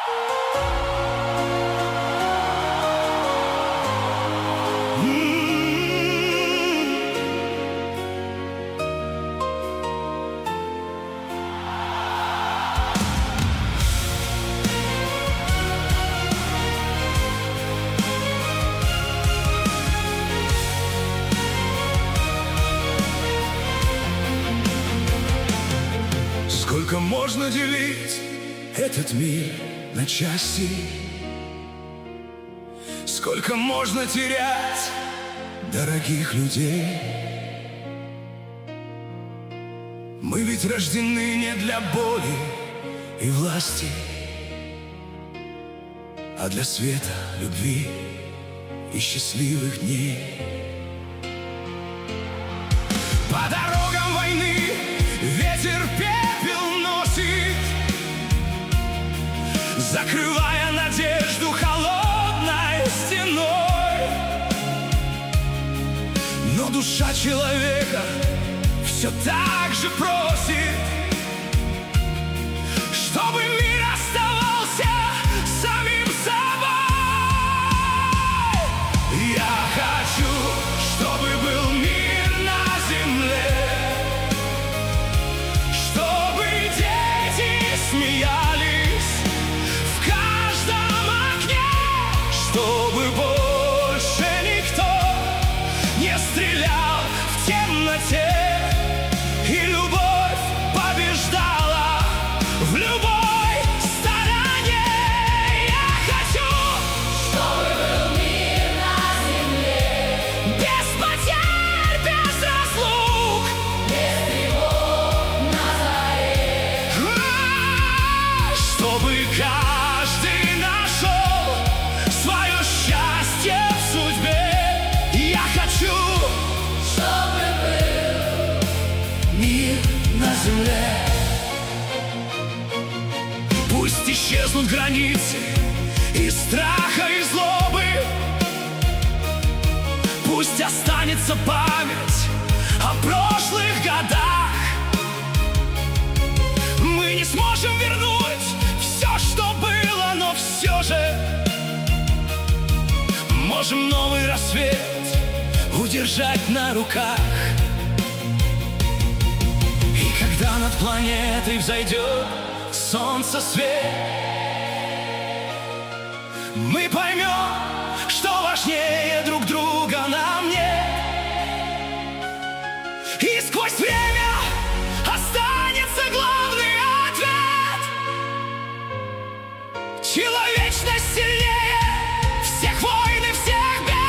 Сколько можно делить этот мир на части? Сколько можно терять дорогих людей? Мы ведь рождены не для боли и власти, а для света, любви и счастливых дней. По дорогам войны ветер пепел носит, закрывая надежду холодной стеной. Но душа человека все так же просит, чтобы мир оставался самим собой. Я хочу, чтобы был мир на земле, чтобы дети смеялись в каждом окне, чтобы больше никто не стрелял в темноте, и любовь побеждала в любой стороне. Я хочу, чтобы был мир на земле, без потерь, без разлук, без тревог на заре. Чтобы каждый нашел свое счастье в судьбе. Я хочу, чтобы был мир на земле. Пусть исчезнут границы и страха, и злобы, пусть останется память о прошлых годах. Мы не сможем вернуть все, что было, но все же можем новый рассвет удержать на руках. И когда над планетой взойдет солнце свет, мы поймем, что важнее друг друга нам нет. И сквозь время останется главный ответ: человечность сильнее всех войн и всех бед.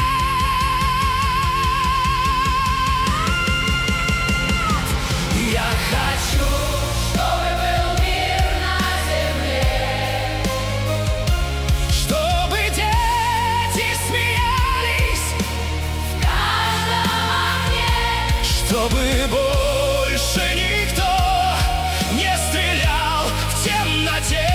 Я хочу, чтобы был мир на земле, чтобы дети смеялись в каждом окне, чтобы больше никто не стрелял в темноте.